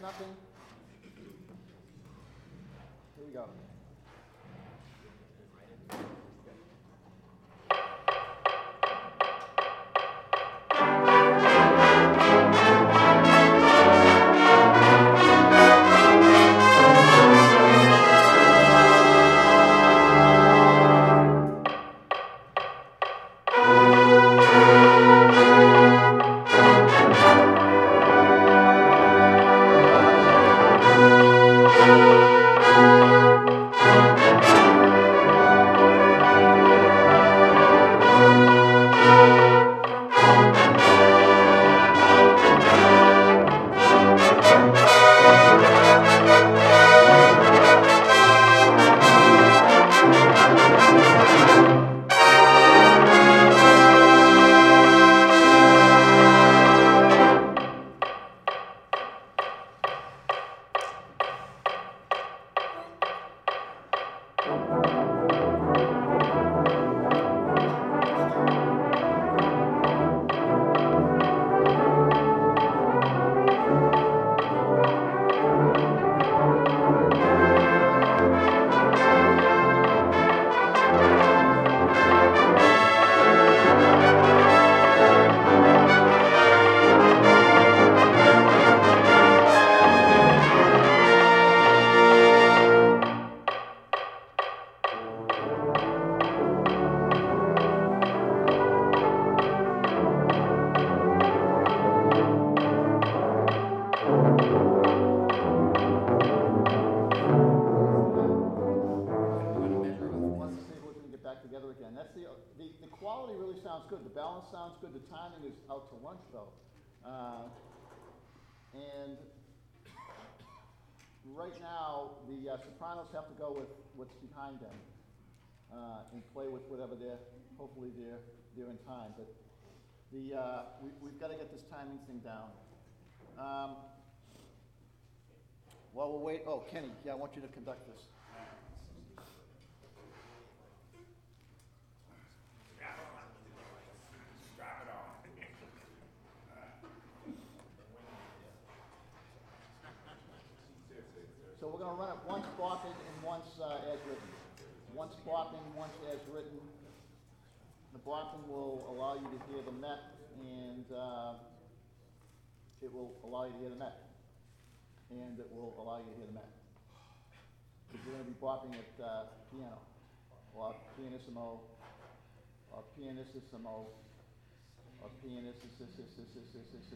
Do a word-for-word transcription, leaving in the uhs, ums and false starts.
nothing. Here we go. Together again. That's the, the the quality really sounds good. The balance sounds good. The timing is out to lunch though, uh, and right now the uh, sopranos have to go with what's behind them uh, and play with whatever they're hopefully they're they're in time. But the uh, we we've got to get this timing thing down. Um, while we're wait, oh Kenny, yeah, I want you to conduct this. So we're going to run it once bopping and once uh, as written. Once bopping, once as written. The bopping will allow you to hear the met, and uh, it will allow you to hear the met. And it will allow you to hear the met. Because we're going to be bopping at uh, piano, or pianissimo, or pianissimo, or pianissimo.